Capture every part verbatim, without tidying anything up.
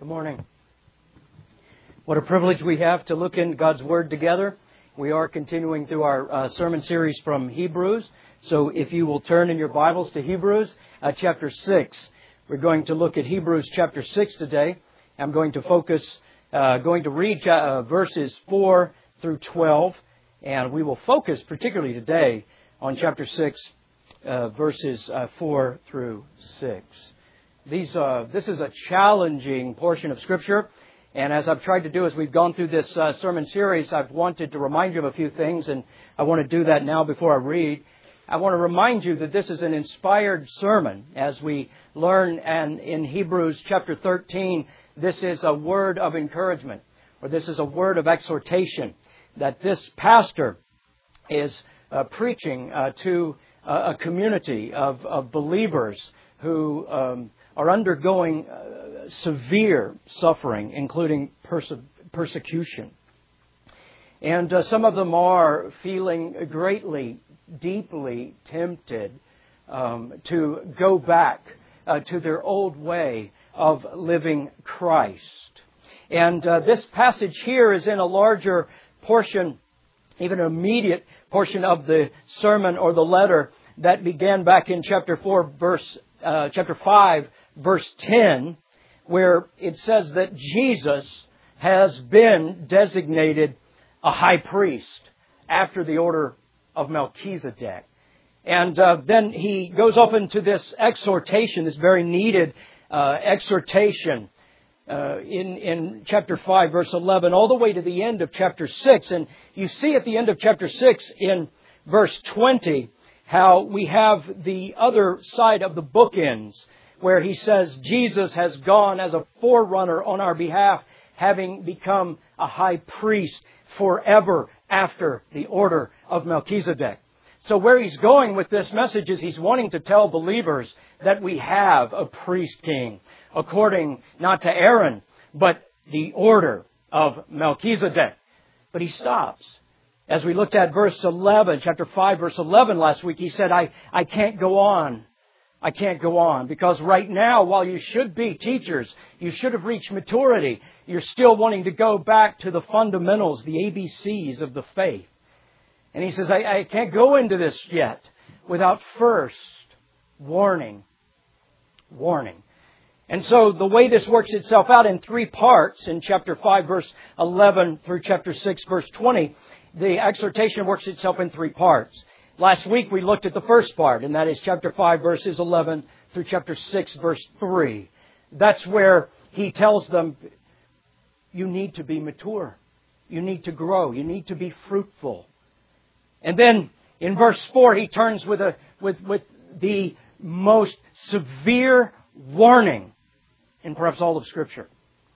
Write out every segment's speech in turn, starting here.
Good morning. What a privilege we have to look in God's Word together. We are continuing through our uh, sermon series from Hebrews. So if you will turn in your Bibles to Hebrews uh, chapter six. We're going to look at Hebrews chapter six today. I'm going to focus, uh, going to read uh, verses four through twelve. And we will focus particularly today on chapter six, uh, verses uh, four through six. These, uh, this is a challenging portion of Scripture. And as I've tried to do as we've gone through this uh, sermon series, I've wanted to remind you of a few things, and I want to do that now before I read. I want to remind you that this is an inspired sermon. As we learn and in Hebrews chapter thirteen, this is a word of encouragement, or this is a word of exhortation, that this pastor is uh, preaching uh, to uh, a community of, of believers who um, are undergoing uh, severe suffering, including perse- persecution. And uh, some of them are feeling greatly, deeply tempted um, to go back uh, to their old way of living Christ. And uh, this passage here is in a larger portion, even an immediate portion of the sermon or the letter that began back in chapter four, verse uh, chapter five, verse ten, where it says that Jesus has been designated a high priest after the order of Melchizedek. And uh, then he goes off into this exhortation, this very needed uh, exhortation uh, in, in chapter five, verse eleven, all the way to the end of chapter six. And you see at the end of chapter six in verse twenty how we have the other side of the bookends, where he says Jesus has gone as a forerunner on our behalf, having become a high priest forever after the order of Melchizedek. So where he's going with this message is he's wanting to tell believers that we have a priest king, according not to Aaron, but the order of Melchizedek. But he stops. As we looked at verse eleven, chapter five, verse eleven last week, he said, I, I can't go on. I can't go on because right now, while you should be teachers, you should have reached maturity, you're still wanting to go back to the fundamentals, the A B Cs of the faith. And he says, I, I can't go into this yet without first warning. Warning. And so the way this works itself out in three parts, in chapter five, verse eleven through chapter six, verse twenty, the exhortation works itself in three parts. Last week we looked at the first part, and that is chapter five, verses eleven through chapter six, verse three. That's where he tells them, you need to be mature. You need to grow. You need to be fruitful. And then in verse four, he turns with a with, with the most severe warning in perhaps all of Scripture.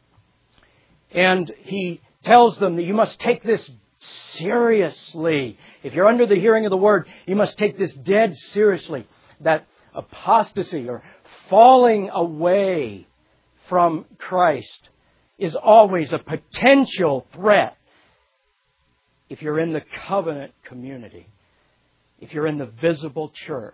And he tells them that you must take this seriously. If you're under the hearing of the Word, you must take this dead seriously. That apostasy or falling away from Christ is always a potential threat if you're in the covenant community, if you're in the visible church.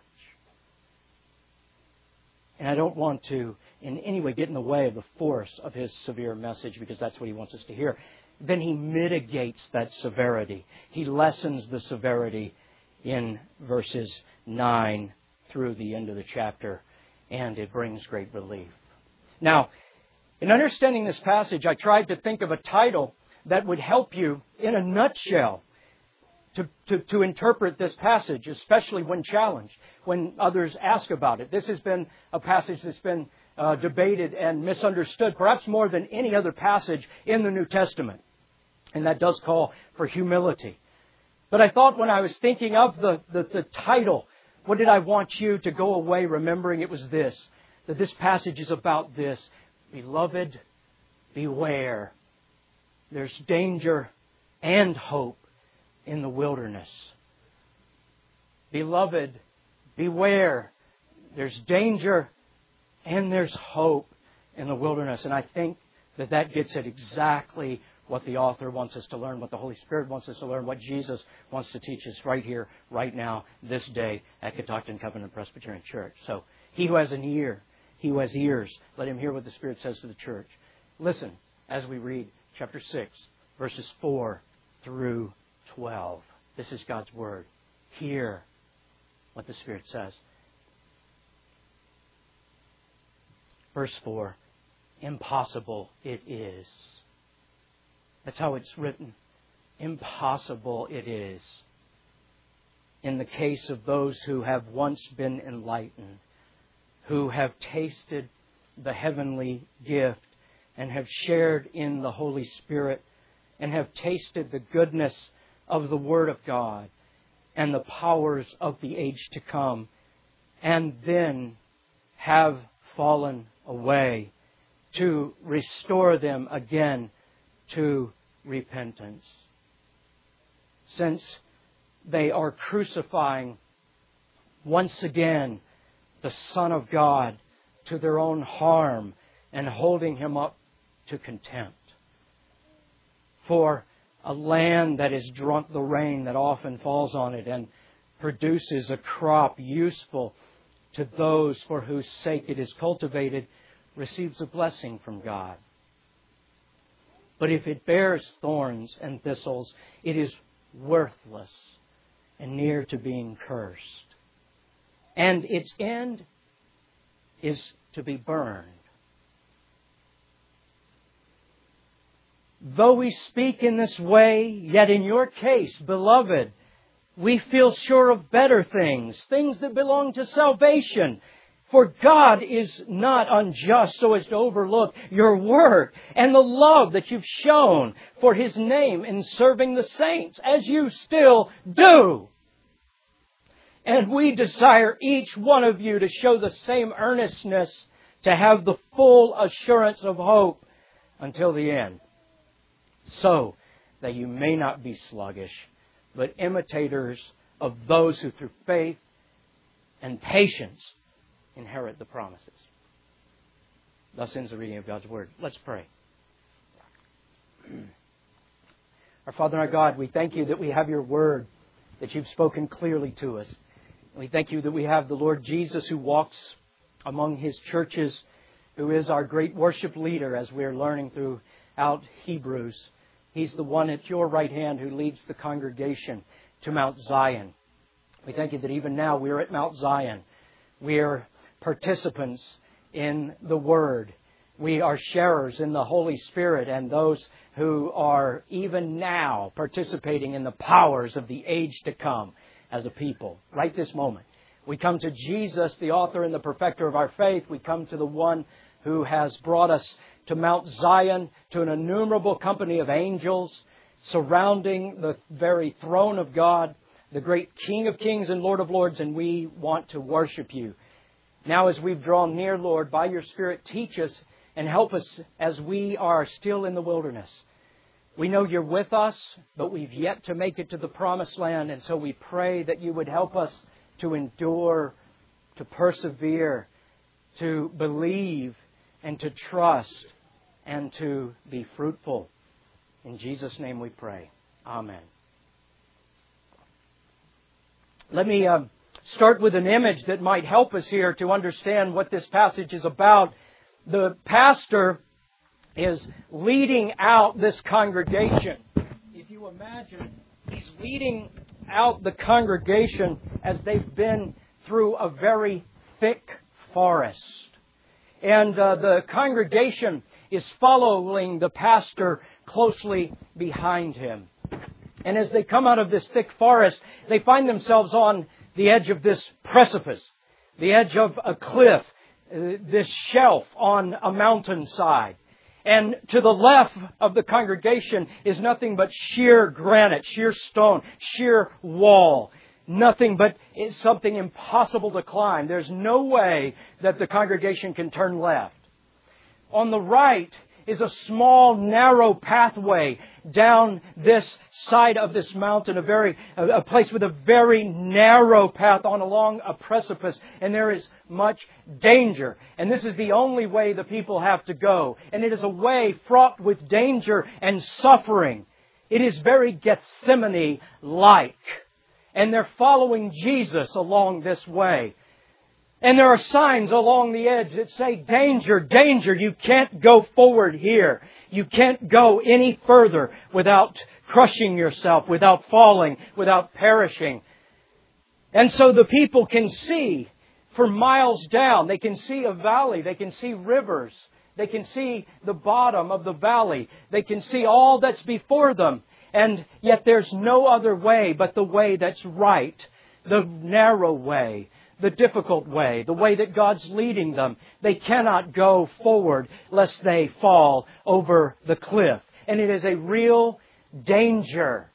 And I don't want to in any way get in the way of the force of his severe message, because that's what he wants us to hear. Then he mitigates that severity. He lessens the severity in verses nine through the end of the chapter, and it brings great relief. Now, in understanding this passage, I tried to think of a title that would help you, in a nutshell, to, to, to interpret this passage, especially when challenged, when others ask about it. This has been a passage that's been uh, debated and misunderstood, perhaps more than any other passage in the New Testament. And that does call for humility. But I thought when I was thinking of the, the, the title, what did I want you to go away remembering? It was this, that this passage is about this. Beloved, beware. There's danger and hope in the wilderness. Beloved, beware. There's danger and there's hope in the wilderness. And I think that that gets at exactly what the author wants us to learn, what the Holy Spirit wants us to learn, what Jesus wants to teach us right here, right now, this day at Catoctin Covenant Presbyterian Church. So, he who has an ear, he who has ears, let him hear what the Spirit says to the church. Listen as we read chapter six, verses four through twelve. This is God's Word. Hear what the Spirit says. Verse four, impossible it is. That's how it's written. Impossible it is. In the case of those who have once been enlightened, who have tasted the heavenly gift and have shared in the Holy Spirit and have tasted the goodness of the Word of God and the powers of the age to come, and then have fallen away, to restore them again to repentance. Since they are crucifying once again the Son of God to their own harm and holding Him up to contempt. For a land that has drunk the rain that often falls on it and produces a crop useful to those for whose sake it is cultivated receives a blessing from God. But if it bears thorns and thistles, it is worthless and near to being cursed. And its end is to be burned. Though we speak in this way, yet in your case, beloved, we feel sure of better things, things that belong to salvation. For God is not unjust so as to overlook your work and the love that you've shown for His name in serving the saints, as you still do. And we desire each one of you to show the same earnestness, to have the full assurance of hope until the end, so that you may not be sluggish, but imitators of those who through faith and patience inherit the promises. Thus ends the reading of God's Word. Let's pray. Our Father and our God, we thank You that we have Your Word, that You've spoken clearly to us. And we thank You that we have the Lord Jesus who walks among His churches, who is our great worship leader as we are learning throughout Hebrews. He's the one at Your right hand who leads the congregation to Mount Zion. We thank You that even now we are at Mount Zion. We are participants in the Word. We are sharers in the Holy Spirit and those who are even now participating in the powers of the age to come as a people. Right this moment. We come to Jesus, the author and the perfecter of our faith. We come to the one who has brought us to Mount Zion, to an innumerable company of angels surrounding the very throne of God, the great King of kings and Lord of lords, and we want to worship You. Now as we've drawn near, Lord, by Your Spirit, teach us and help us as we are still in the wilderness. We know You're with us, but we've yet to make it to the promised land, and so we pray that You would help us to endure, to persevere, to believe, and to trust, and to be fruitful. In Jesus' name we pray. Amen. Let me uh, start with an image that might help us here to understand what this passage is about. The pastor is leading out this congregation. If you imagine, he's leading out the congregation as they've been through a very thick forest. And uh, the congregation is following the pastor closely behind him. And as they come out of this thick forest, they find themselves on the edge of this precipice, the edge of a cliff, uh, this shelf on a mountainside. And to the left of the congregation is nothing but sheer granite, sheer stone, sheer wall. Nothing but it's something impossible to climb. There's no way that the congregation can turn left. On the right is a small, narrow pathway down this side of this mountain, a very a place with a very narrow path on along a precipice, and there is much danger. And this is the only way the people have to go. And it is a way fraught with danger and suffering. It is very Gethsemane-like. And they're following Jesus along this way. And there are signs along the edge that say, danger, danger, you can't go forward here. You can't go any further without crushing yourself, without falling, without perishing. And so the people can see for miles down. They can see a valley. They can see rivers. They can see the bottom of the valley. They can see all that's before them. And yet there's no other way but the way that's right, the narrow way, the difficult way, the way that God's leading them. They cannot go forward lest they fall over the cliff. And it is a real danger.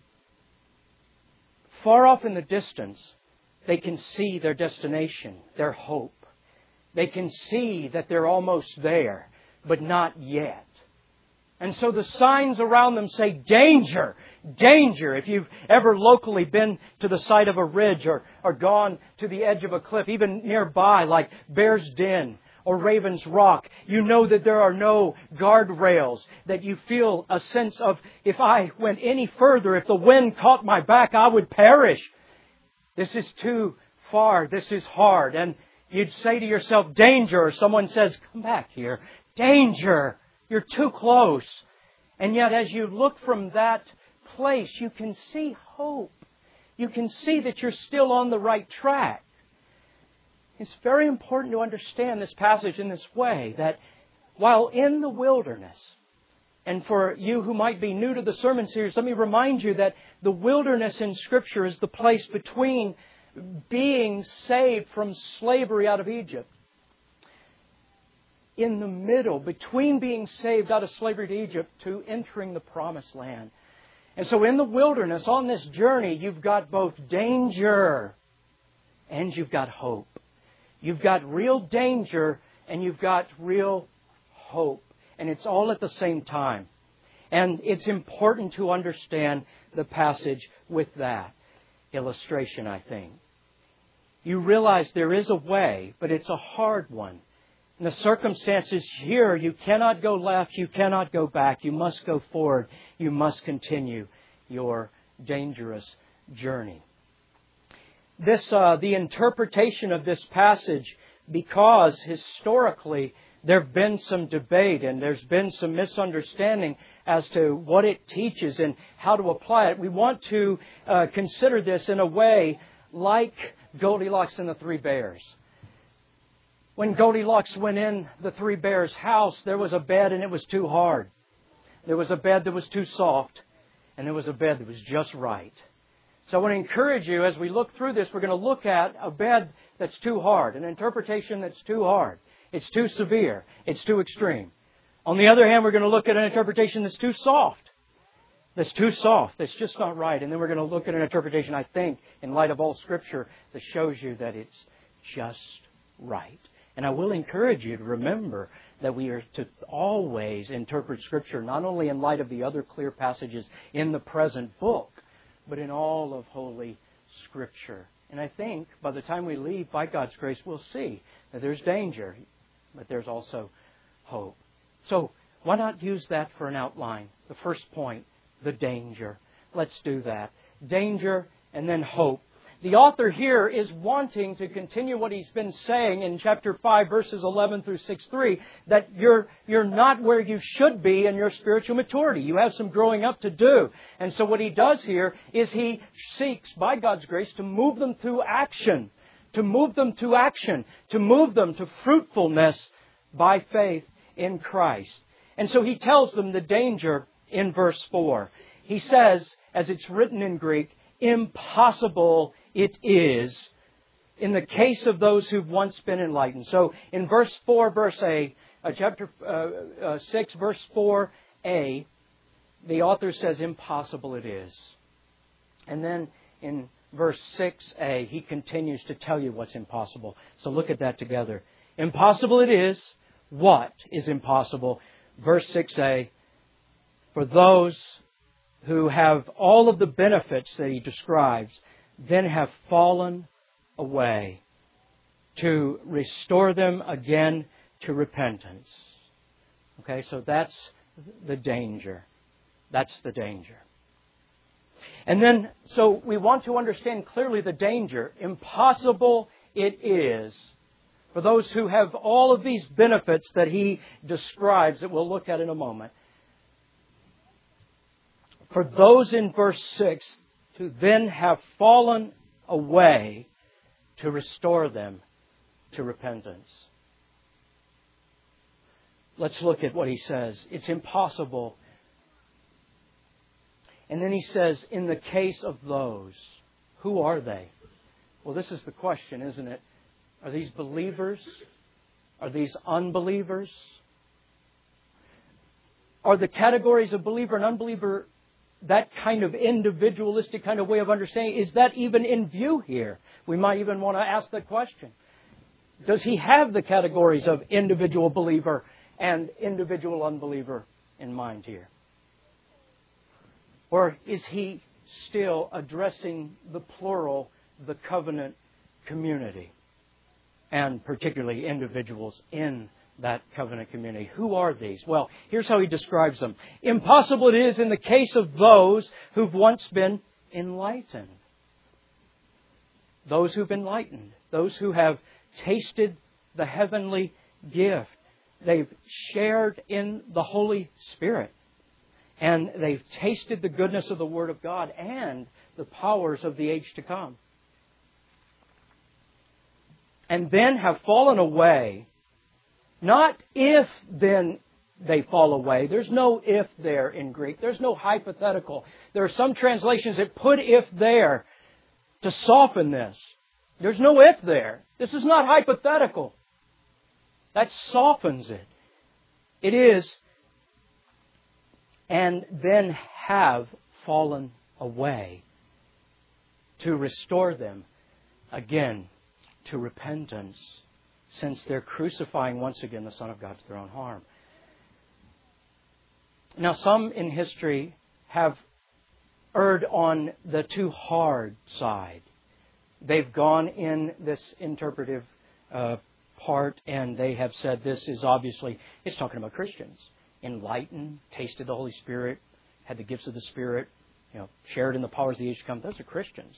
Far off in the distance, they can see their destination, their hope. They can see that they're almost there, but not yet. And so the signs around them say, danger, danger. If you've ever locally been to the side of a ridge or, or gone to the edge of a cliff, even nearby, like Bear's Den or Raven's Rock, you know that there are no guardrails, that you feel a sense of, if I went any further, if the wind caught my back, I would perish. This is too far. This is hard. And you'd say to yourself, danger. Or someone says, come back here. Danger. You're too close. And yet as you look from that place, you can see hope. You can see that you're still on the right track. It's very important to understand this passage in this way, that while in the wilderness, and for you who might be new to the sermon series, let me remind you that the wilderness in Scripture is the place between being saved from slavery out of Egypt. In the middle, between being saved out of slavery to Egypt to entering the Promised Land. And so in the wilderness, on this journey, you've got both danger and you've got hope. You've got real danger and you've got real hope. And it's all at the same time. And it's important to understand the passage with that illustration, I think. You realize there is a way, but it's a hard one. In the circumstances here, you cannot go left, you cannot go back, you must go forward, you must continue your dangerous journey. This, uh, the interpretation of this passage, because historically there have been some debate and there's been some misunderstanding as to what it teaches and how to apply it. We want to uh, consider this in a way like Goldilocks and the Three Bears. When Goldilocks went in the Three Bears' house, there was a bed and it was too hard. There was a bed that was too soft. And there was a bed that was just right. So I want to encourage you, as we look through this, we're going to look at a bed that's too hard, an interpretation that's too hard. It's too severe. It's too extreme. On the other hand, we're going to look at an interpretation that's too soft. That's too soft. That's just not right. And then we're going to look at an interpretation, I think, in light of all Scripture, that shows you that it's just right. And I will encourage you to remember that we are to always interpret Scripture not only in light of the other clear passages in the present book, but in all of Holy Scripture. And I think by the time we leave, by God's grace, we'll see that there's danger, but there's also hope. So why not use that for an outline? The first point, the danger. Let's do that. Danger and then hope. The author here is wanting to continue what he's been saying in chapter five, verses eleven through six three, that you're, you're not where you should be in your spiritual maturity. You have some growing up to do. And so what he does here is he seeks, by God's grace, to move them to action, to move them to action, to move them to fruitfulness by faith in Christ. And so he tells them the danger in verse four. He says, as it's written in Greek, impossible it is in the case of those who've once been enlightened. So in verse four, verse A, uh, chapter uh, uh, six, verse four A, the author says impossible it is. And then in verse six A, he continues to tell you what's impossible. So look at that together. Impossible it is. What is impossible? Verse six A, for those who have all of the benefits that he describes, then have fallen away, to restore them again to repentance. Okay, so that's the danger. That's the danger. And then, so we want to understand clearly the danger. Impossible it is For those who have all of these benefits that he describes that we'll look at in a moment. For those in verse six who then have fallen away, to restore them to repentance. Let's look at what he says. It's impossible. And then he says, in the case of those, who are they? Well, this is the question, isn't it? Are these believers? Are these unbelievers? Are the categories of believer and unbeliever that kind of individualistic kind of way of understanding? Is that even in view here? We might even want to ask that question. Does he have the categories of individual believer and individual unbeliever in mind here? Or is he still addressing the plural, the covenant community, and particularly individuals in that covenant community? Who are these? Well, here's how he describes them. Impossible it is in the case of those who've once been enlightened. Those who've been enlightened. Those who have tasted the heavenly gift. They've shared in the Holy Spirit. And they've tasted the goodness of the Word of God and the powers of the age to come. And then have fallen away. Not if then they fall away. There's no if there in Greek. There's no hypothetical. There are some translations that put if there to soften this. There's no if there. This is not hypothetical. That softens it. It is, and then have fallen away, to restore them again to repentance, since they're crucifying once again the Son of God to their own harm. Now, some in history have erred on the too hard side. They've gone in this interpretive uh, part, and they have said this is obviously, it's talking about Christians. Enlightened, tasted the Holy Spirit, had the gifts of the Spirit, you know, shared in the powers of the age to come. Those are Christians.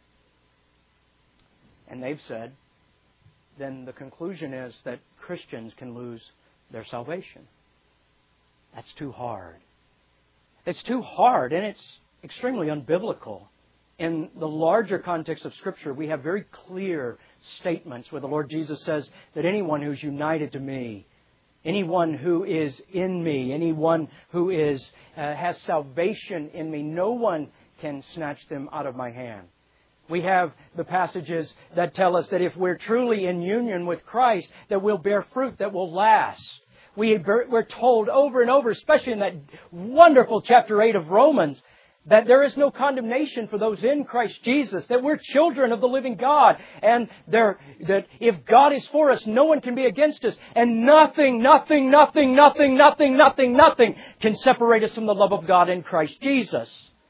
And they've said, then the conclusion is that Christians can lose their salvation. That's too hard. It's too hard, and it's extremely unbiblical. In the larger context of Scripture, we have very clear statements where the Lord Jesus says that anyone who's united to me, anyone who is in me, anyone who is uh, has salvation in me, no one can snatch them out of my hand. We have the passages that tell us that if we're truly in union with Christ, that we'll bear fruit that will last. We, we're told over and over, especially in that wonderful chapter eight of Romans, that there is no condemnation for those in Christ Jesus, that we're children of the living God, and there, that if God is for us, no one can be against us, and nothing, nothing, nothing, nothing, nothing, nothing, nothing can separate us from the love of God in Christ Jesus.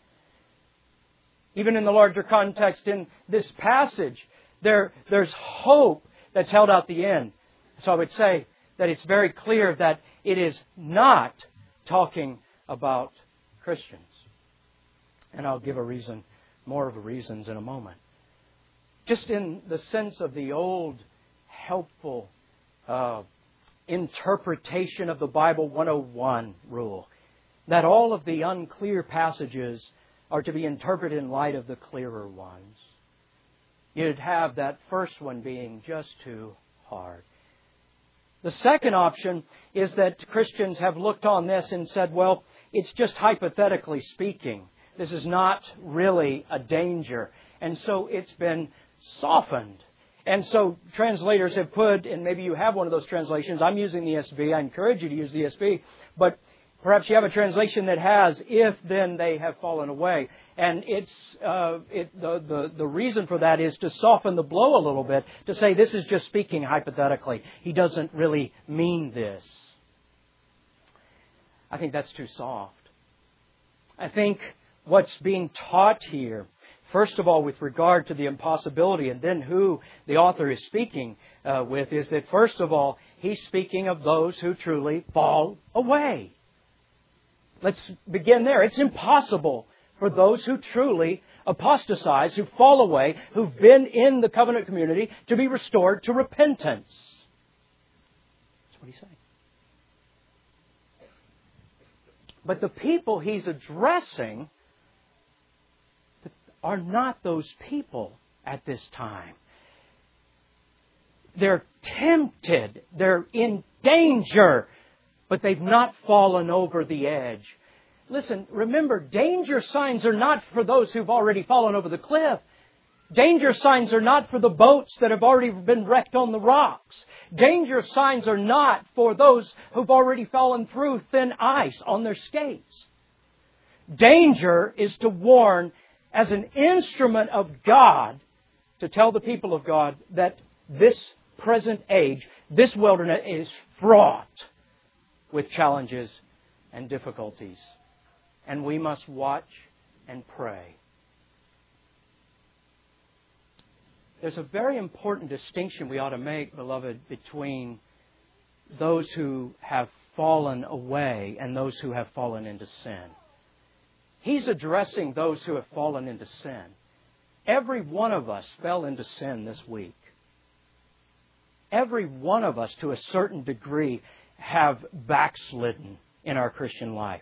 Even in the larger context in this passage, there, there's hope that's held out the end. So I would say that it's very clear that it is not talking about Christians. And I'll give a reason, more of the reasons in a moment. Just in the sense of the old, helpful uh, interpretation of the Bible one oh one rule, that all of the unclear passages are to be interpreted in light of the clearer ones. You'd have that first one being just too hard. The second option is that Christians have looked on this and said, well, it's just hypothetically speaking. This is not really a danger. And so it's been softened. And so translators have put, and maybe you have one of those translations. I'm using the E S V. I encourage you to use the E S V. But perhaps you have a translation that has, if then they have fallen away. And it's uh, it, the, the, the reason for that is to soften the blow a little bit, to say this is just speaking hypothetically. He doesn't really mean this. I think that's too soft. I think what's being taught here, first of all, with regard to the impossibility, and then who the author is speaking uh, with, is that first of all, he's speaking of those who truly fall away. Let's begin there. It's impossible for those who truly apostatize, who fall away, who've been in the covenant community, to be restored to repentance. what he's saying. But the people he's addressing are not those people at this time. They're tempted. They're in danger. But they've not fallen over the edge. Listen, remember, danger signs are not for those who've already fallen over the cliff. Danger signs are not for the boats that have already been wrecked on the rocks. Danger signs are not for those who've already fallen through thin ice on their skates. Danger is to warn as an instrument of God to tell the people of God that this present age, this wilderness is fraught with challenges and difficulties. And we must watch and pray. There's a very important distinction we ought to make, beloved, between those who have fallen away and those who have fallen into sin. He's addressing those who have fallen into sin. Every one of us fell into sin this week. Every one of us, to a certain degree, have backslidden in our Christian life.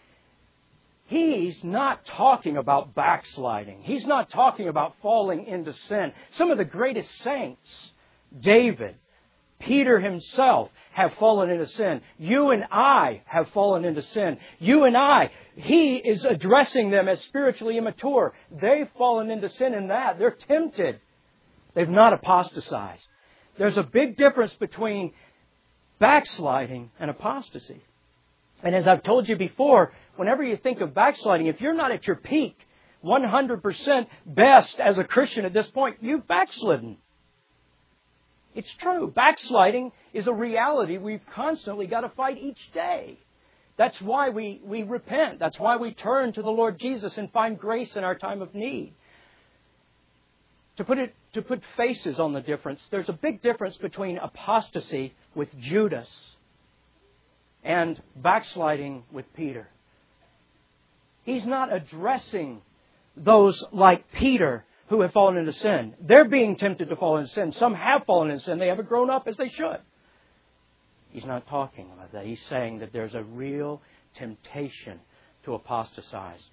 He's not talking about backsliding. He's not talking about falling into sin. Some of the greatest saints, David, Peter himself, have fallen into sin. You and I have fallen into sin. You and I, he is addressing them as spiritually immature. They've fallen into sin in that. They're tempted. They've not apostatized. There's a big difference between backsliding and apostasy. And as I've told you before, whenever you think of backsliding, if you're not at your peak, one hundred percent best as a Christian at this point, you've backslidden. It's true. Backsliding is a reality we've constantly got to fight each day. That's why we, we repent. That's why we turn to the Lord Jesus and find grace in our time of need. To put it, to put faces on the difference, there's a big difference between apostasy with Judas and backsliding with Peter. He's not addressing those like Peter who have fallen into sin. They're being tempted to fall into sin. Some have fallen into sin. They haven't grown up as they should. He's not talking about that. He's saying that there's a real temptation to apostatize.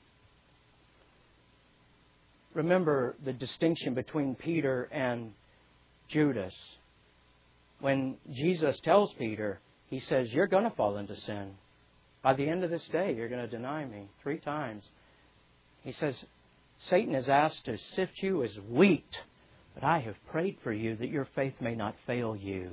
Remember the distinction between Peter and Judas. When Jesus tells Peter, He says, you're going to fall into sin. By the end of this day, you're going to deny me three times. He says, Satan is asked to sift you as wheat, but I have prayed for you that your faith may not fail you.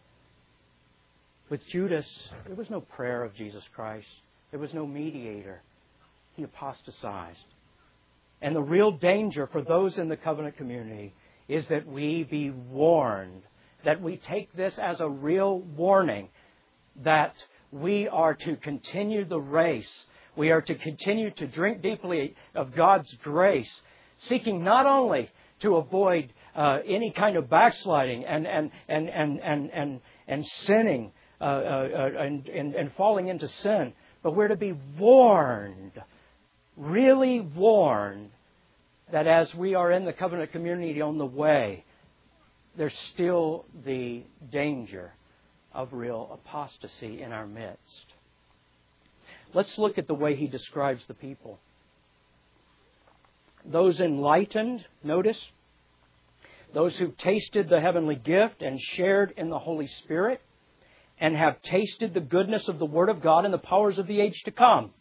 With Judas, there was no prayer of Jesus Christ. There was no mediator. He apostatized. And the real danger for those in the covenant community is that we be warned, that we take this as a real warning, that we are to continue the race. We are to continue to drink deeply of God's grace, seeking not only to avoid uh, any kind of backsliding and and and and and and, and sinning uh, uh, and, and and falling into sin, but we're to be warned, really warned, that as we are in the covenant community on the way, there's still the danger of real apostasy in our midst. Let's look at the way he describes the people. Those enlightened, notice, those who've tasted the heavenly gift and shared in the Holy Spirit and have tasted the goodness of the Word of God and the powers of the age to come.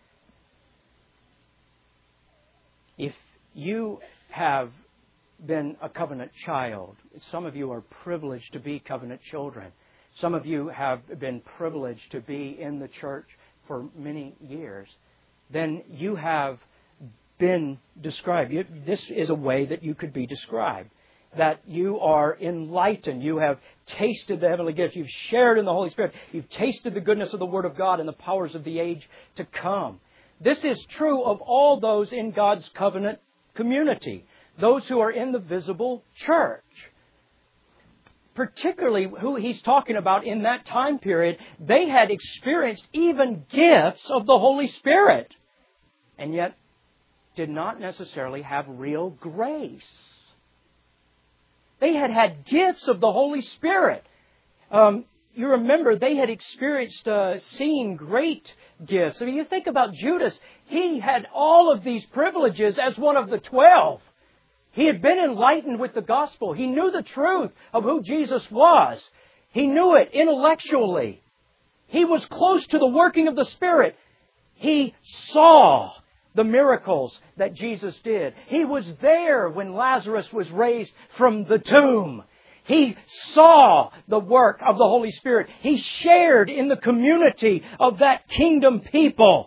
If you have been a covenant child, some of you are privileged to be covenant children. Some of you have been privileged to be in the church for many years. Then you have been described. You, this is a way that you could be described. That you are enlightened. You have tasted the heavenly gift. You've shared in the Holy Spirit. You've tasted the goodness of the Word of God and the powers of the age to come. This is true of all those in God's covenant community. Those who are in the visible church. Particularly who he's talking about in that time period, they had experienced even gifts of the Holy Spirit. And yet did not necessarily have real grace. They had had gifts of the Holy Spirit. Um, you remember they had experienced uh, seeing great gifts. I mean, you think about Judas. He had all of these privileges as one of the twelve. He had been enlightened with the gospel. He knew the truth of who Jesus was. He knew it intellectually. He was close to the working of the Spirit. He saw the miracles that Jesus did. He was there when Lazarus was raised from the tomb. He saw the work of the Holy Spirit. He shared in the community of that kingdom people.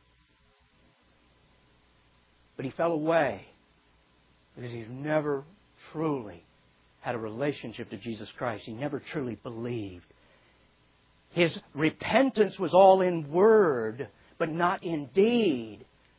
But he fell away because he never truly had a relationship to Jesus Christ. He never truly believed. His repentance was all in word, but not in deed.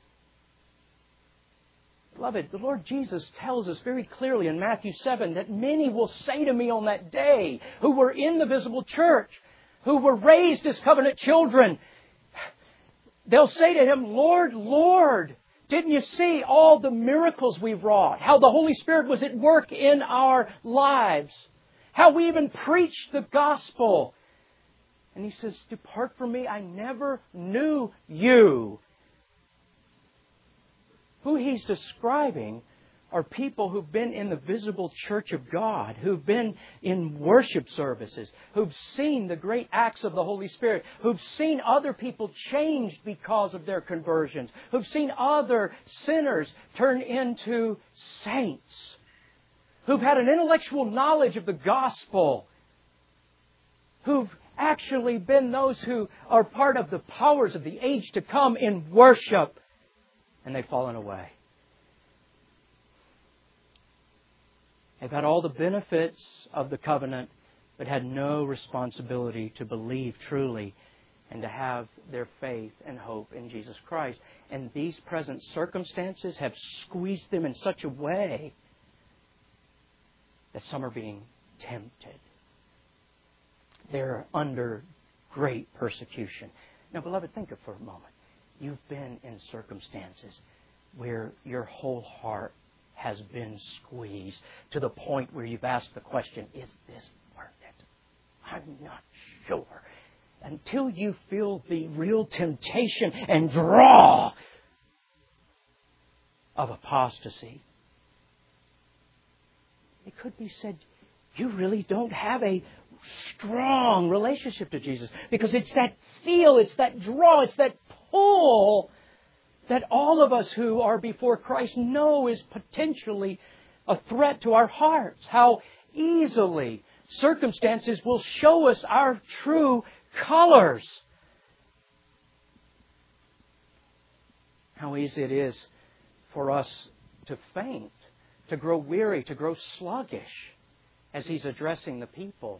Beloved, the Lord Jesus tells us very clearly in Matthew seven that many will say to me on that day, who were in the visible church, who were raised as covenant children, they'll say to Him, Lord, Lord, didn't you see all the miracles we wrought? How the Holy Spirit was at work in our lives? How we even preached the gospel? And He says, depart from me, I never knew you. Who He's describing are people who've been in the visible church of God, who've been in worship services, who've seen the great acts of the Holy Spirit, who've seen other people changed because of their conversions, who've seen other sinners turn into saints, who've had an intellectual knowledge of the gospel, who've actually been those who are part of the powers of the age to come in worship, and they've fallen away. They've had all the benefits of the covenant, but had no responsibility to believe truly and to have their faith and hope in Jesus Christ. And these present circumstances have squeezed them in such a way that some are being tempted. They're under great persecution. Now, beloved, think of it for a moment. You've been in circumstances where your whole heart has been squeezed to the point where you've asked the question, is this worth it? I'm not sure. Until you feel the real temptation and draw of apostasy. It could be said, you really don't have a strong relationship to Jesus, because it's that feel, it's that draw, it's that pull that all of us who are before Christ know is potentially a threat to our hearts. How easily circumstances will show us our true colors. How easy it is for us to faint, to grow weary, to grow sluggish as He's addressing the people.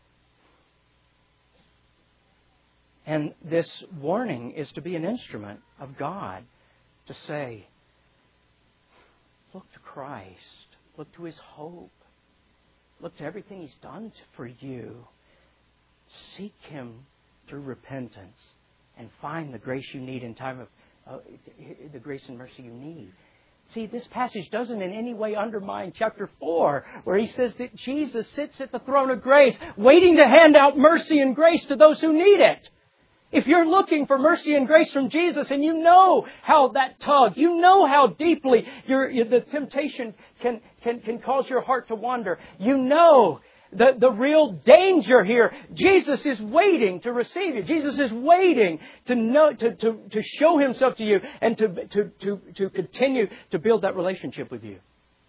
And this warning is to be an instrument of God to say, look to Christ. Look to His hope. Look to everything He's done for you. Seek Him through repentance and find the grace you need in time of uh, the grace and mercy you need. See, this passage doesn't in any way undermine chapter four, where he says that Jesus sits at the throne of grace, waiting to hand out mercy and grace to those who need it. If you're looking for mercy and grace from Jesus, and you know how that tug, you know how deeply your, your, the temptation can, can, can cause your heart to wander, you know the, the real danger here. Jesus is waiting to receive you. Jesus is waiting to know, to, to, to show Himself to you and to, to, to, to continue to build that relationship with you.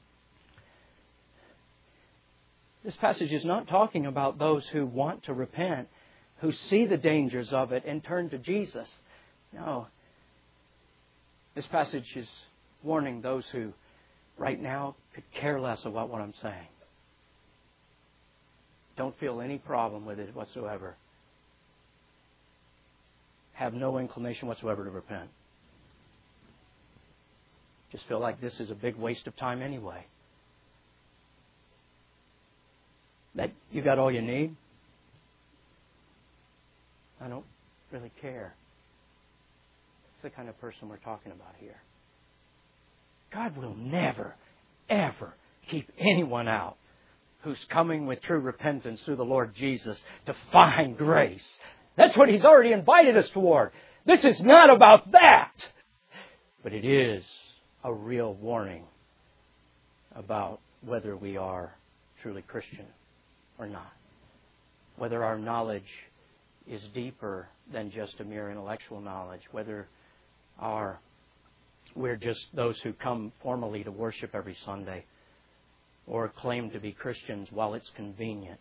This passage is not talking about those who want to repent, who see the dangers of it and turn to Jesus. No. This passage is warning those who right now could care less about what I'm saying. Don't feel any problem with it whatsoever. Have no inclination whatsoever to repent. Just feel like this is a big waste of time anyway. That you got all you need? I don't really care. It's the kind of person we're talking about here. God will never, ever keep anyone out who's coming with true repentance through the Lord Jesus to find grace. That's what He's already invited us toward. This is not about that. But it is a real warning about whether we are truly Christian or not. Whether our knowledge is deeper than just a mere intellectual knowledge. Whether our, we're just those who come formally to worship every Sunday or claim to be Christians while it's convenient.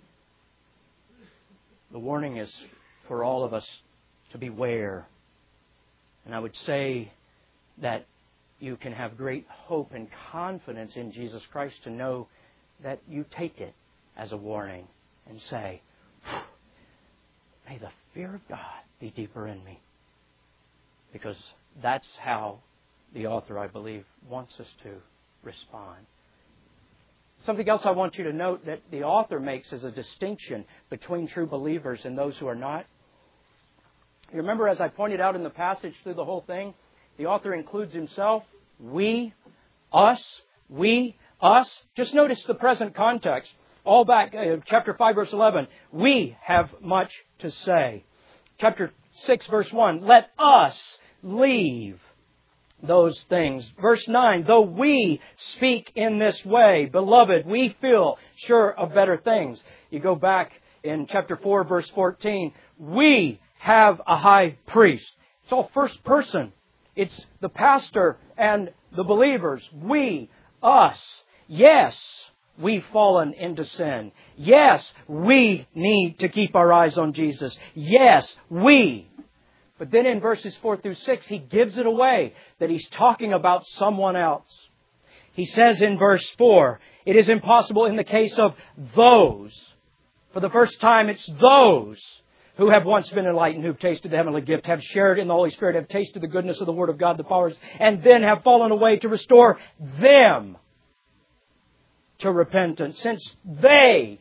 The warning is for all of us to beware. And I would say that you can have great hope and confidence in Jesus Christ to know that you take it as a warning and say, may the fear of God be deeper in me. Because that's how the author, I believe, wants us to respond. Something else I want you to note that the author makes is a distinction between true believers and those who are not. You remember, as I pointed out in the passage through the whole thing, the author includes himself, we, us, we, us. Just notice the present context. All back, uh, chapter five, verse eleven. We have much to say. Chapter six, verse one. Let us leave those things. Verse nine. Though we speak in this way, beloved, we feel sure of better things. You go back in chapter four, verse fourteen. We have a high priest. It's all first person. It's the pastor and the believers. We, us. Yes, we've fallen into sin. Yes, we need to keep our eyes on Jesus. Yes, we. But then in verses four through six, he gives it away that he's talking about someone else. He says in verse four, it is impossible in the case of those. For the first time, it's those who have once been enlightened, who've tasted the heavenly gift, have shared in the Holy Spirit, have tasted the goodness of the Word of God, the powers, and then have fallen away to restore them to repentance, since they.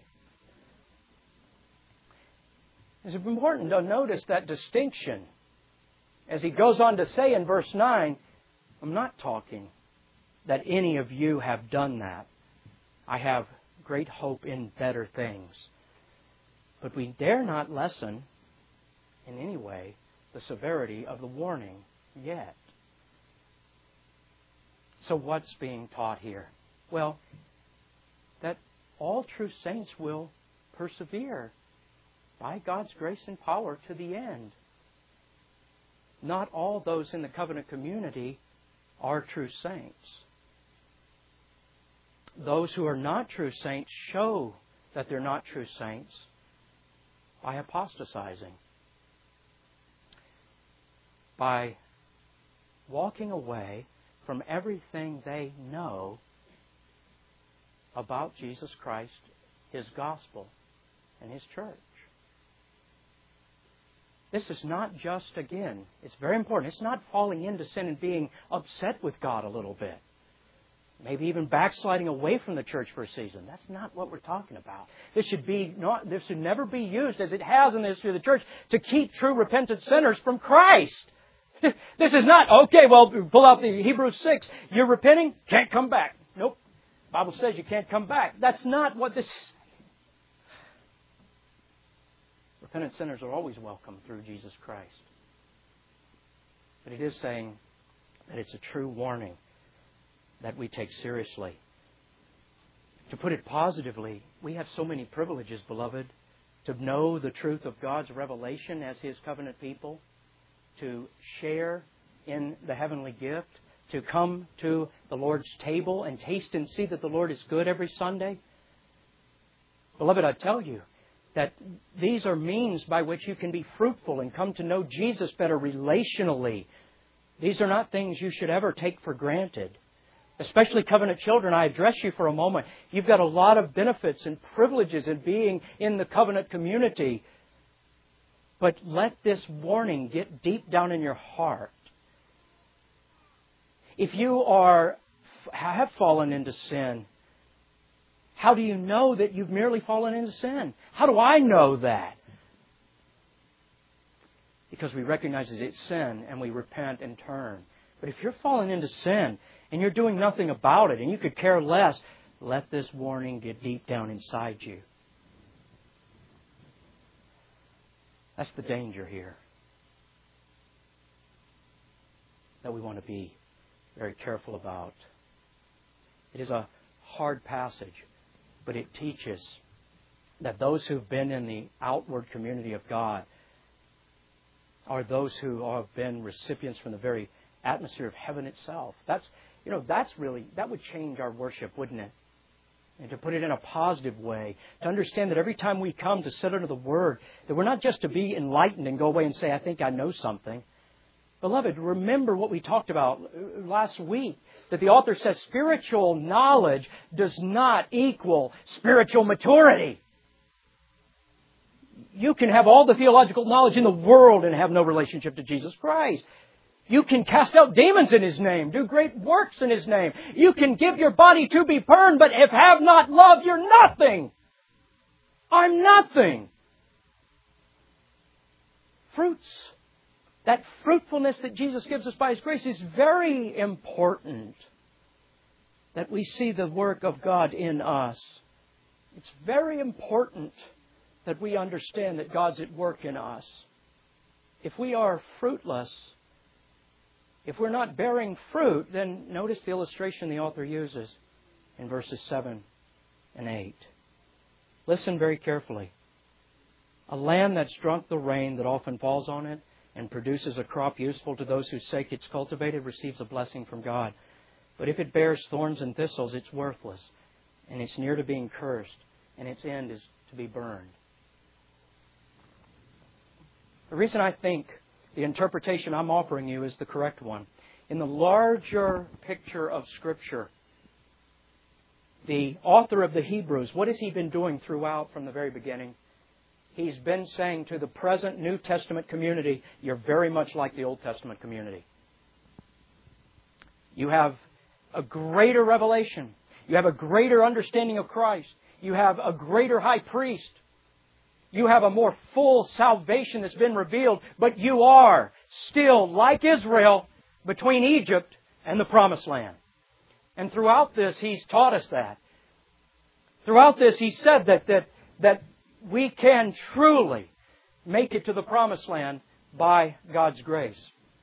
It's important to notice that distinction. As he goes on to say in verse nine, I'm not talking that any of you have done that. I have great hope in better things. But we dare not lessen in any way the severity of the warning yet. So what's being taught here? Well, that all true saints will persevere by God's grace and power to the end. Not all those in the covenant community are true saints. Those who are not true saints show that they're not true saints by apostatizing, by walking away from everything they know about Jesus Christ, His gospel, and His church. This is not just, again, it's very important, it's not falling into sin and being upset with God a little bit. Maybe even backsliding away from the church for a season. That's not what we're talking about. This should be not. This should never be used, as it has in the history of the church, to keep true repentant sinners from Christ. This is not, okay, well, pull out the Hebrews six. You're repenting? Can't come back. Nope. The Bible says you can't come back. That's not what this is. Repentant sinners are always welcome through Jesus Christ. But it is saying that it's a true warning that we take seriously. To put it positively, we have so many privileges, beloved, to know the truth of God's revelation as His covenant people, to share in the heavenly gift, to come to the Lord's table and taste and see that the Lord is good every Sunday. Beloved, I tell you that these are means by which you can be fruitful and come to know Jesus better relationally. These are not things you should ever take for granted. Especially covenant children, I address you for a moment. You've got a lot of benefits and privileges in being in the covenant community. But let this warning get deep down in your heart. If you are have fallen into sin, how do you know that you've merely fallen into sin? How do I know that? Because we recognize that it's sin and we repent and turn. But if you're falling into sin and you're doing nothing about it and you could care less, let this warning get deep down inside you. That's the danger here that we want to be very careful about. It is a hard passage, but it teaches that those who've been in the outward community of God are those who have been recipients from the very atmosphere of heaven itself. That's, you know, that's really, that would change our worship, wouldn't it? And to put it in a positive way, to understand that every time we come to sit under the Word, that we're not just to be enlightened and go away and say, I think I know something. Beloved, remember what we talked about last week, that the author says spiritual knowledge does not equal spiritual maturity. You can have all the theological knowledge in the world and have no relationship to Jesus Christ. You can cast out demons in His name, do great works in His name. You can give your body to be burned, but if have not love, you're nothing. I'm nothing. Fruits. That fruitfulness that Jesus gives us by His grace is very important. That we see the work of God in us. It's very important that we understand that God's at work in us. If we are fruitless, if we're not bearing fruit, then notice the illustration the author uses in verses seven and eight. Listen very carefully. A land that's drunk the rain that often falls on it and produces a crop useful to those whose sake it's cultivated receives a blessing from God. But if it bears thorns and thistles, it's worthless, and it's near to being cursed, and its end is to be burned. The reason I think the interpretation I'm offering you is the correct one. In the larger picture of Scripture, the author of the Hebrews, what has he been doing throughout from the very beginning? He's been saying to the present New Testament community, you're very much like the Old Testament community. You have a greater revelation. You have a greater understanding of Christ. You have a greater high priest. You have a more full salvation that's been revealed, but you are still, like Israel, between Egypt and the Promised Land. And throughout this, He's taught us that. Throughout this, He said that, that, that we can truly make it to the Promised Land by God's grace.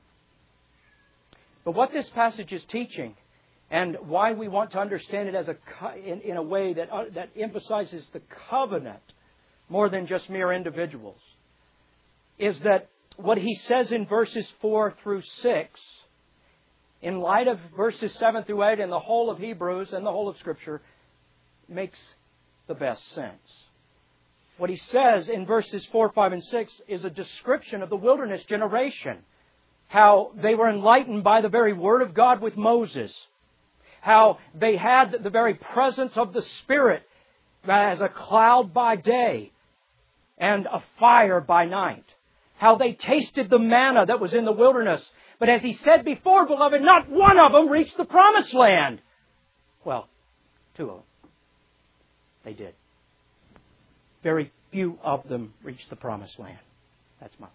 But what this passage is teaching, and why we want to understand it as a in, in a way that uh, that emphasizes the covenant more than just mere individuals, is that what he says in verses four through six, in light of verses seven through eight and the whole of Hebrews and the whole of Scripture, makes the best sense. What he says in verses four, five, and six is a description of the wilderness generation. How they were enlightened by the very Word of God with Moses. How they had the very presence of the Spirit as a cloud by day and a fire by night. How they tasted the manna that was in the wilderness. But as he said before, beloved, not one of them reached the Promised Land. Well, two of them. They did. Very few of them reached the Promised Land. That's my point.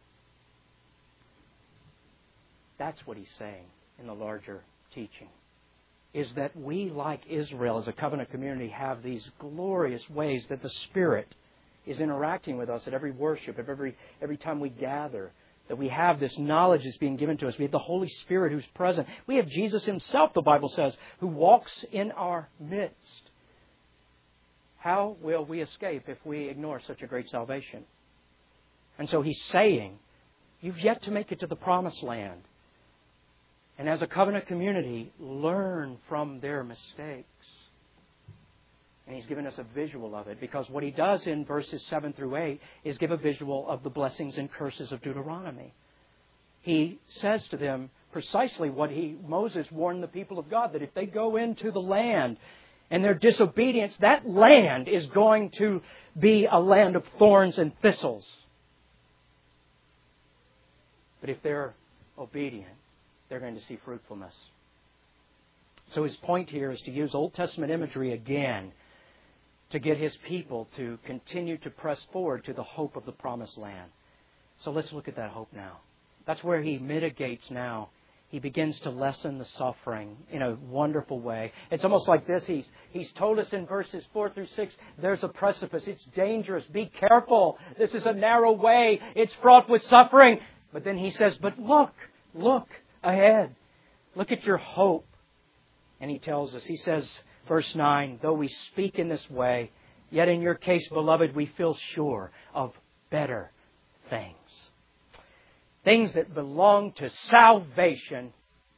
That's what he's saying in the larger teaching. Is that we, like Israel as a covenant community, have these glorious ways that the Spirit is interacting with us at every worship, at every, every time we gather. That we have this knowledge that's being given to us. We have the Holy Spirit who's present. We have Jesus Himself, the Bible says, who walks in our midst. How will we escape if we ignore such a great salvation? And so he's saying, you've yet to make it to the Promised Land. And as a covenant community, learn from their mistakes. And he's given us a visual of it. Because what he does in verses seven through eight is give a visual of the blessings and curses of Deuteronomy. He says to them precisely what he Moses warned the people of God, that if they go into the land and their disobedience, that land is going to be a land of thorns and thistles. But if they're obedient, they're going to see fruitfulness. So his point here is to use Old Testament imagery again to get his people to continue to press forward to the hope of the Promised Land. So let's look at that hope now. That's where he mitigates now He begins to lessen the suffering in a wonderful way. It's almost like this. He's, he's told us in verses four through six, there's a precipice. It's dangerous. Be careful. This is a narrow way. It's fraught with suffering. But then He says, but look, look ahead. Look at your hope. And He tells us, He says, verse nine, though we speak in this way, yet in your case, beloved, we feel sure of better things. Things that belong to salvation.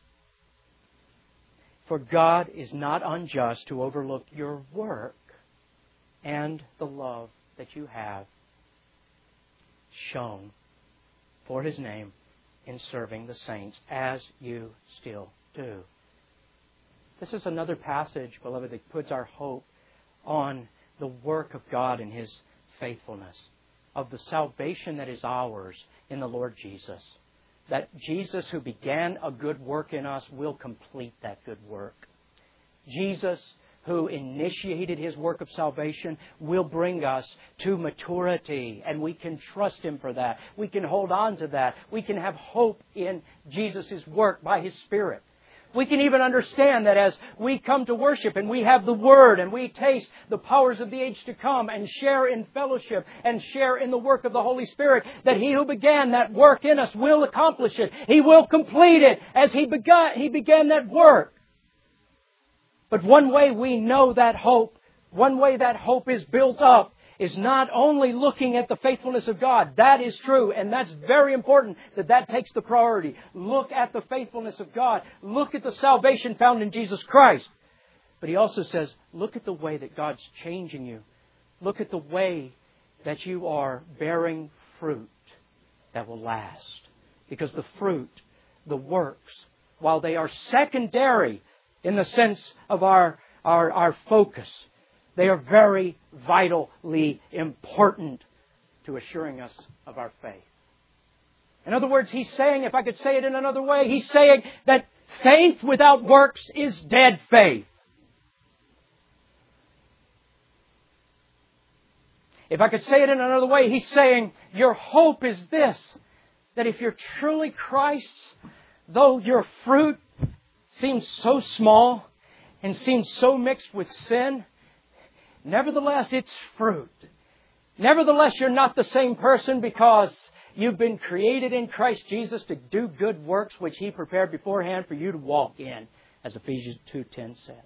For God is not unjust to overlook your work and the love that you have shown for His name in serving the saints, as you still do. This is another passage, beloved, that puts our hope on the work of God and His faithfulness, of the salvation that is ours in the Lord Jesus. That Jesus, who began a good work in us, will complete that good work. Jesus, who initiated His work of salvation, will bring us to maturity, and we can trust Him for that. We can hold on to that. We can have hope in Jesus' work by His Spirit. We can even understand that as we come to worship and we have the Word and we taste the powers of the age to come and share in fellowship and share in the work of the Holy Spirit, that He who began that work in us will accomplish it. He will complete it as He began, he began that work. But one way we know that hope, one way that hope is built up, is not only looking at the faithfulness of God. That is true, and that's very important that that takes the priority. Look at the faithfulness of God. Look at the salvation found in Jesus Christ. But He also says, look at the way that God's changing you. Look at the way that you are bearing fruit that will last. Because the fruit, the works, while they are secondary in the sense of our, our, our focus, they are very vitally important to assuring us of our faith. In other words, He's saying, if I could say it in another way, He's saying that faith without works is dead faith. If I could say it in another way, He's saying your hope is this, that if you're truly Christ's, though your fruit seems so small and seems so mixed with sin, nevertheless, it's fruit. Nevertheless, you're not the same person because you've been created in Christ Jesus to do good works which He prepared beforehand for you to walk in, as Ephesians two ten says.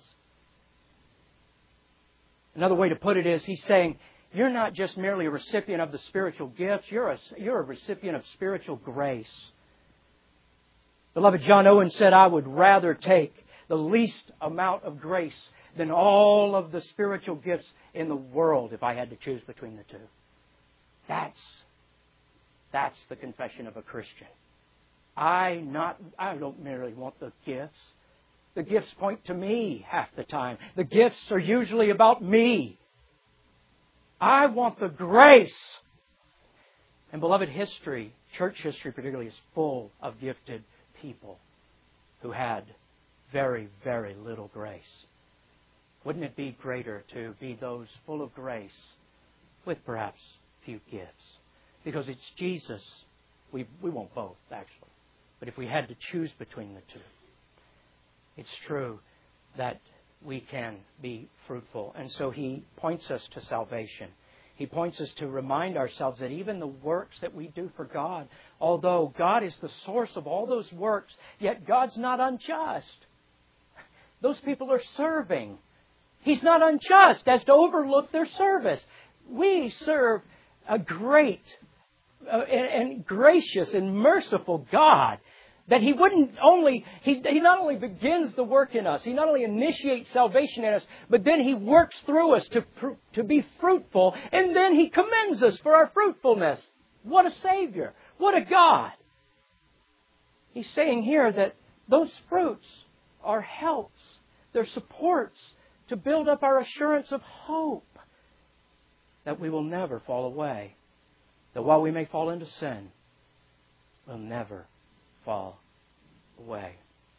Another way to put it is, He's saying, you're not just merely a recipient of the spiritual gifts, you're a, you're a recipient of spiritual grace. Beloved, John Owen said, I would rather take the least amount of grace than all of the spiritual gifts in the world if I had to choose between the two. That's, that's the confession of a Christian. I not, I don't merely want the gifts. The gifts point to me half the time. The gifts are usually about me. I want the grace. And beloved, history, church history particularly, is full of gifted people who had very, very little grace. Wouldn't it be greater to be those full of grace with perhaps few gifts? Because it's Jesus. We, we want both, actually. But if we had to choose between the two, it's true that we can be fruitful. And so He points us to salvation. He points us to remind ourselves that even the works that we do for God, although God is the source of all those works, yet God's not unjust. Those people are serving. He's not unjust as to overlook their service. We serve a great uh, and, and gracious and merciful God, that He wouldn't only, he, he not only begins the work in us, He not only initiates salvation in us, but then He works through us to, to be fruitful, and then He commends us for our fruitfulness. What a Savior! What a God! He's saying here that those fruits are helps, they're supports to build up our assurance of hope that we will never fall away. That while we may fall into sin, we'll never fall away.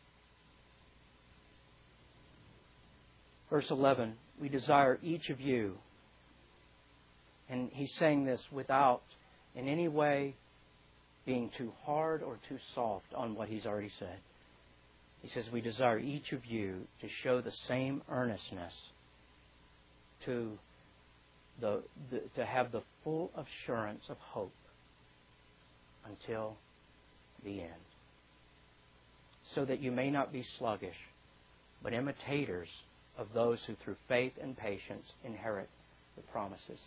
Verse eleven, we desire each of you, and He's saying this without in any way being too hard or too soft on what He's already said. He says, we desire each of you to show the same earnestness to the, the to have the full assurance of hope until the end, so that you may not be sluggish, but imitators of those who through faith and patience inherit the promises.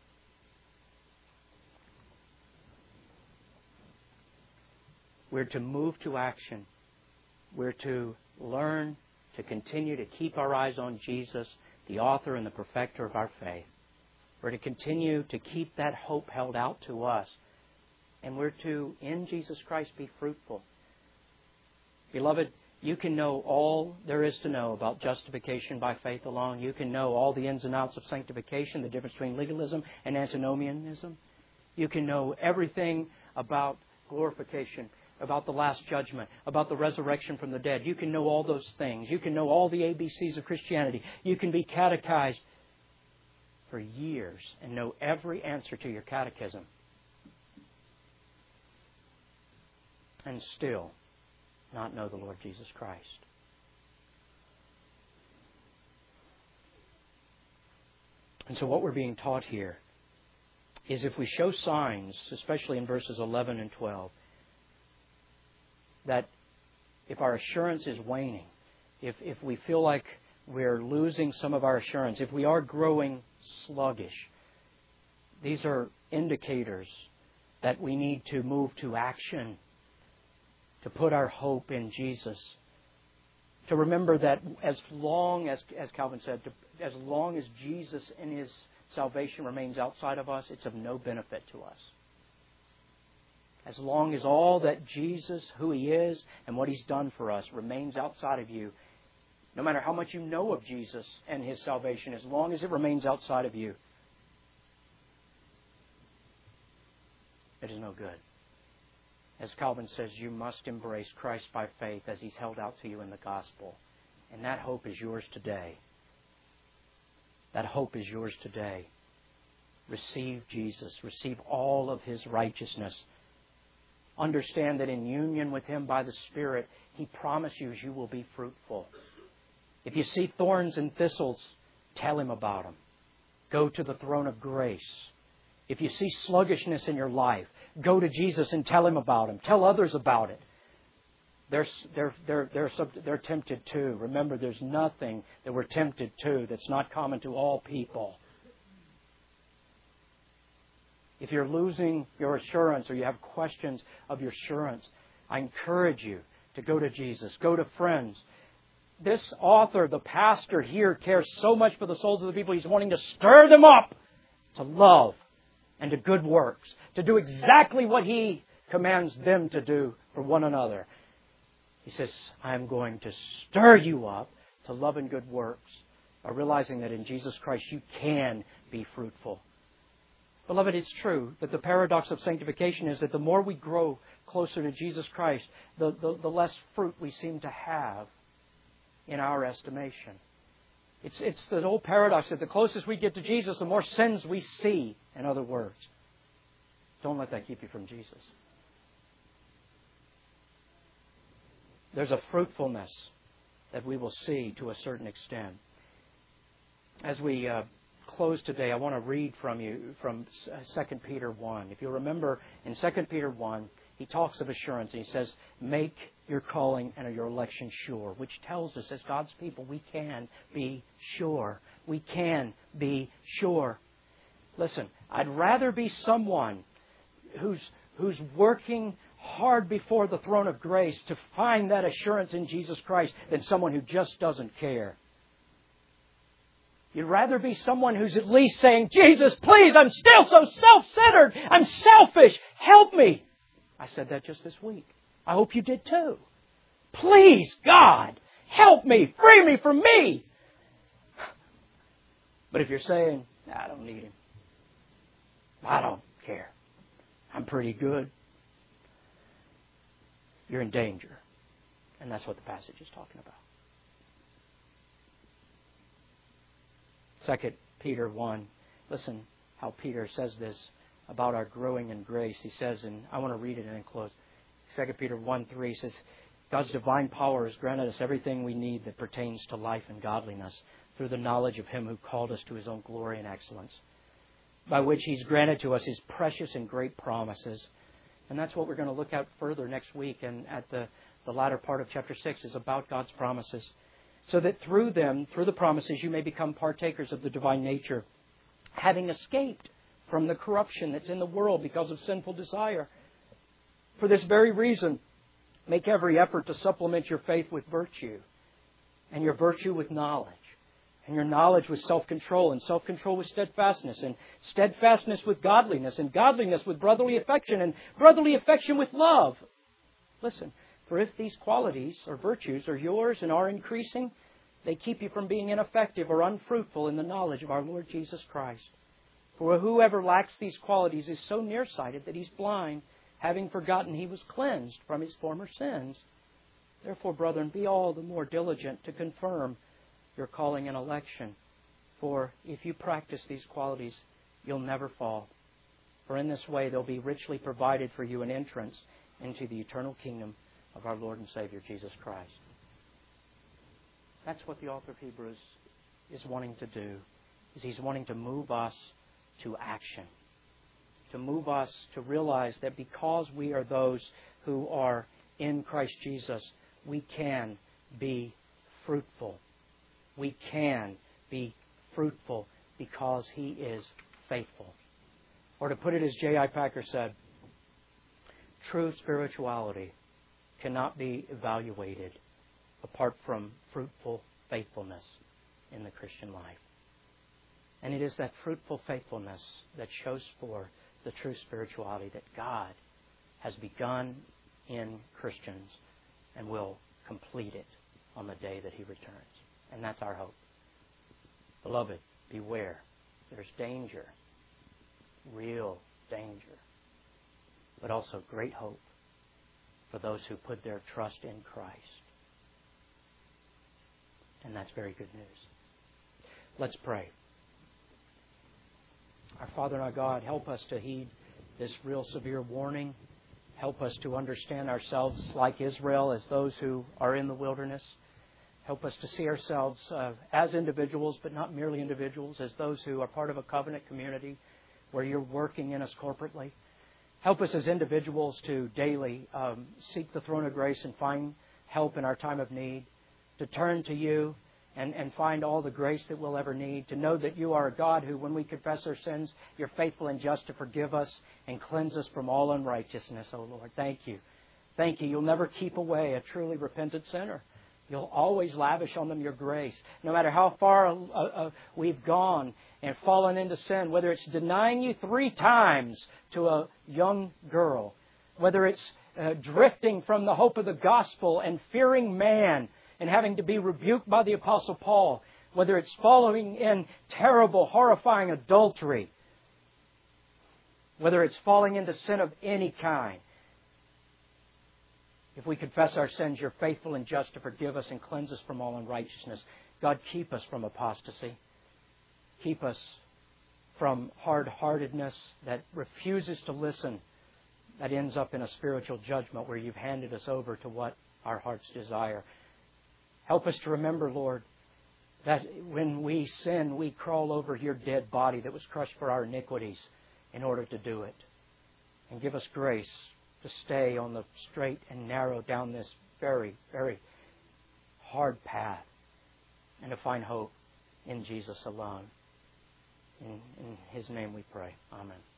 We're to move to action. We're to learn to continue to keep our eyes on Jesus, the author and the perfecter of our faith. We're to continue to keep that hope held out to us. And we're to, in Jesus Christ, be fruitful. Beloved, you can know all there is to know about justification by faith alone. You can know all the ins and outs of sanctification, the difference between legalism and antinomianism. You can know everything about glorification, about the last judgment, about the resurrection from the dead. You can know all those things. You can know all the A B Cs of Christianity. You can be catechized for years and know every answer to your catechism. And still not know the Lord Jesus Christ. And so what we're being taught here is if we show signs, especially in verses eleven and twelve, that if our assurance is waning, if, if we feel like we're losing some of our assurance, if we are growing sluggish, these are indicators that we need to move to action, to put our hope in Jesus, to remember that as long as, as Calvin said, to, as long as Jesus and His salvation remains outside of us, it's of no benefit to us. As long as all that Jesus, who He is, and what He's done for us remains outside of you, no matter how much you know of Jesus and His salvation, as long as it remains outside of you, it is no good. As Calvin says, you must embrace Christ by faith as He's held out to you in the gospel. And that hope is yours today. That hope is yours today. Receive Jesus. Receive all of His righteousness. Understand that in union with Him by the Spirit, He promises you will be fruitful. If you see thorns and thistles, tell Him about them. Go to the throne of grace. If you see sluggishness in your life, go to Jesus and tell Him about Him. Tell others about it. They're, they're, they're, they're, they're tempted too. Remember, there's nothing that we're tempted to that's not common to all people. If you're losing your assurance or you have questions of your assurance, I encourage you to go to Jesus. Go to friends. This author, the pastor here, cares so much for the souls of the people. He's wanting to stir them up to love and to good works, to do exactly what He commands them to do for one another. He says, I am going to stir you up to love and good works by realizing that in Jesus Christ you can be fruitful. Beloved, it's true that the paradox of sanctification is that the more we grow closer to Jesus Christ, the, the, the less fruit we seem to have in our estimation. It's, it's the old paradox that the closest we get to Jesus, the more sins we see, in other words. Don't let that keep you from Jesus. There's a fruitfulness that we will see to a certain extent. As we uh, close today, I want to read from you from Second Peter one. If you remember, in Second Peter one, he talks of assurance. And he says, make your calling and your election sure, which tells us as God's people, we can be sure. We can be sure. Listen, I'd rather be someone who's, who's working hard before the throne of grace to find that assurance in Jesus Christ than someone who just doesn't care. You'd rather be someone who's at least saying, Jesus, please, I'm still so self-centered. I'm selfish. Help me. I said that just this week. I hope you did too. Please, God, help me. Free me from me. But if you're saying, I don't need Him. I don't care. I'm pretty good. You're in danger. And that's what the passage is talking about. Second Peter one. Listen how Peter says this about our growing in grace. He says, and I want to read it and then close. Second Peter one three says, God's divine power has granted us everything we need that pertains to life and godliness through the knowledge of Him who called us to His own glory and excellence, by which He's granted to us His precious and great promises. And that's what we're going to look at further next week, and at the, the latter part of chapter six is about God's promises. So that through them, through the promises, you may become partakers of the divine nature, having escaped from the corruption that's in the world because of sinful desire. For this very reason, make every effort to supplement your faith with virtue, and your virtue with knowledge, and your knowledge with self-control, and self-control with steadfastness, and steadfastness with godliness, and godliness with brotherly affection, and brotherly affection with love. Listen, for if these qualities or virtues are yours and are increasing, they keep you from being ineffective or unfruitful in the knowledge of our Lord Jesus Christ. For whoever lacks these qualities is so nearsighted that he's blind, having forgotten he was cleansed from his former sins. Therefore, brethren, be all the more diligent to confirm your calling and election. For if you practice these qualities, you'll never fall. For in this way, they'll be richly provided for you an entrance into the eternal kingdom of our Lord and Savior, Jesus Christ. That's what the author of Hebrews is wanting to do, is he's wanting to move us to action, to move us to realize that because we are those who are in Christ Jesus, we can be fruitful. We can be fruitful because He is faithful. Or to put it as J I Packer said, true spirituality cannot be evaluated apart from fruitful faithfulness in the Christian life. And it is that fruitful faithfulness that shows forth the true spirituality that God has begun in Christians and will complete it on the day that He returns. And that's our hope. Beloved, beware. There's danger, real danger, but also great hope for those who put their trust in Christ. And that's very good news. Let's pray. Our Father and our God, help us to heed this real severe warning. Help us to understand ourselves like Israel as those who are in the wilderness. Help us to see ourselves uh, as individuals, but not merely individuals, as those who are part of a covenant community where You're working in us corporately. Help us as individuals to daily um, seek the throne of grace and find help in our time of need, to turn to You and, and find all the grace that we'll ever need, to know that You are a God who, when we confess our sins, You're faithful and just to forgive us and cleanse us from all unrighteousness, O Lord. Thank You. Thank You. You'll never keep away a truly repentant sinner. You'll always lavish on them Your grace. No matter how far uh, uh, we've gone and fallen into sin, whether it's denying You three times to a young girl, whether it's uh, drifting from the hope of the gospel and fearing man and having to be rebuked by the Apostle Paul, whether it's following in terrible, horrifying adultery, whether it's falling into sin of any kind. If we confess our sins, You're faithful and just to forgive us and cleanse us from all unrighteousness. God, keep us from apostasy. Keep us from hard-heartedness that refuses to listen, that ends up in a spiritual judgment where You've handed us over to what our hearts desire. Help us to remember, Lord, that when we sin, we crawl over Your dead body that was crushed for our iniquities in order to do it. And give us grace to stay on the straight and narrow down this very, very hard path and to find hope in Jesus alone. In, in His name we pray. Amen.